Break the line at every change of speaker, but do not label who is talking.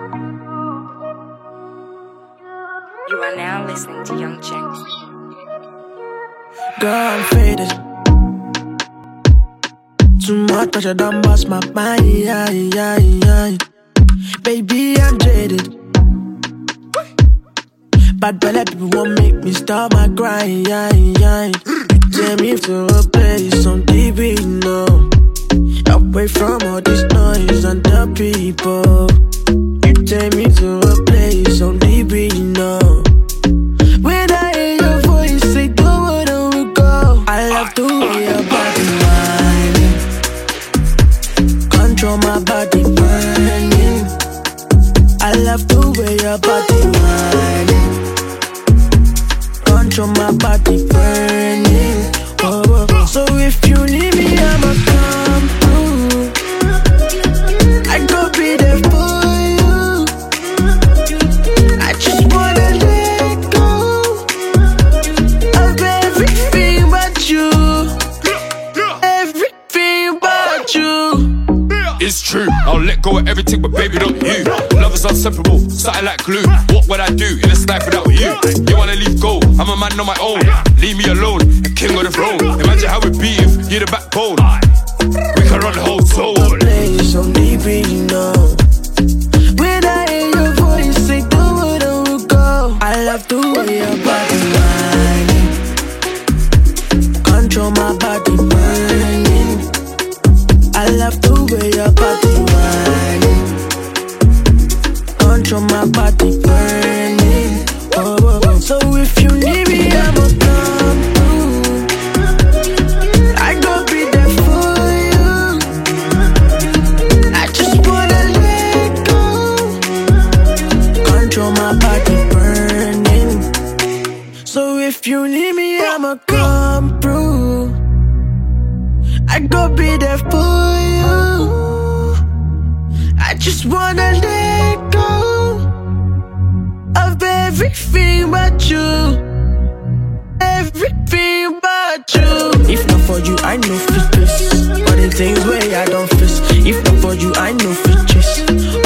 You are now listening to Young Cheng.
Girl, I'm faded. Too much pressure done bust my mind. Baby, I'm jaded. Bad belly people won't make me stop my grind. Take me to a place on TV, no. Away from all this noise and the people. You take me to a place on TV, no. When I hear your voice, say go where do we go? I love the way your body whining, control my body burning. I love the way your body whining, control my body burning. Oh. So if you need me, I'ma come through. I go be there for you. I just wanna let go of everything but you. Everything but you.
It's true, I'll let go of everything, but baby, not you. Love is inseparable, something like glue. What would I do in this life without you? You wanna leave go, I'm a man on my own. Leave me alone, a king on the throne. Imagine how it'd be if you're the backbone. We can run the whole soul.
Place only be know. When I hear your voice, say go where do we go? I love the way your body whining, control my body burning. I love the way your body whining, control my body burning. Oh. So if you need me, I'ma come through. I go be there for you. I just wanna let go, control my body burning. So if you need me, I'ma come through. I go be there for you. I just wanna let go of everything but you. Everything but you. If not for you, I know fit this. All the things where I don't face. If not for you, I know fit chase.